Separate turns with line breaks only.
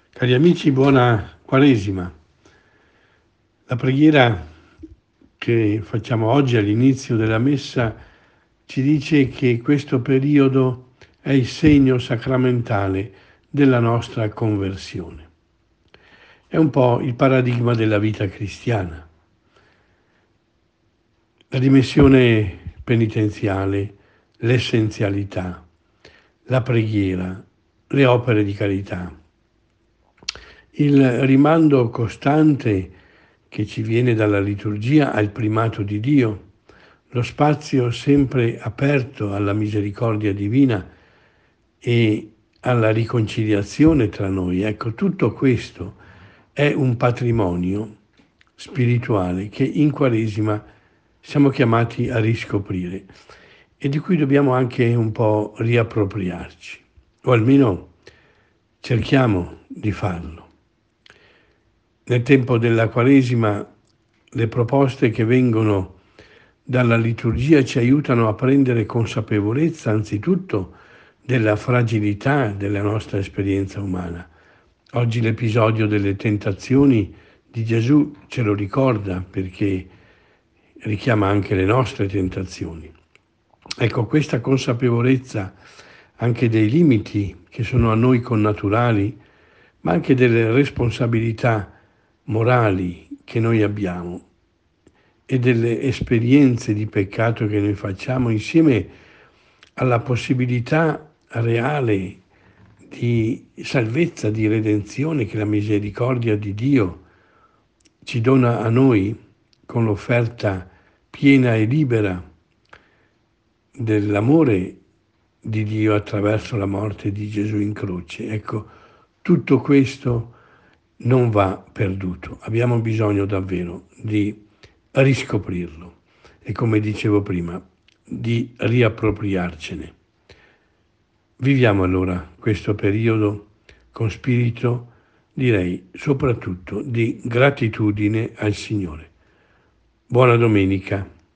Cari amici, buona Quaresima. La preghiera che facciamo oggi all'inizio della Messa ci dice che questo periodo è il segno sacramentale della nostra conversione. È un po' il paradigma della vita cristiana. La dimensione penitenziale, l'essenzialità, la preghiera, le opere di carità. Il rimando costante che ci viene dalla liturgia al primato di Dio, lo spazio sempre aperto alla misericordia divina e alla riconciliazione tra noi. Ecco, tutto questo è un patrimonio spirituale che in Quaresima siamo chiamati a riscoprire e di cui dobbiamo anche un po' riappropriarci, o almeno cerchiamo di farlo. Nel tempo della Quaresima le proposte che vengono dalla liturgia ci aiutano a prendere consapevolezza anzitutto della fragilità della nostra esperienza umana. Oggi l'episodio delle tentazioni di Gesù ce lo ricorda perché richiama anche le nostre tentazioni. Ecco, questa consapevolezza anche dei limiti che sono a noi connaturali, ma anche delle responsabilità morali che noi abbiamo e delle esperienze di peccato che noi facciamo, insieme alla possibilità reale di salvezza, di redenzione che la misericordia di Dio ci dona a noi con l'offerta piena e libera dell'amore di Dio attraverso la morte di Gesù in croce. Ecco, tutto questo non va perduto. Abbiamo bisogno davvero di riscoprirlo e, come dicevo prima, di riappropriarcene. Viviamo allora questo periodo con spirito, direi, soprattutto di gratitudine al Signore. Buona domenica.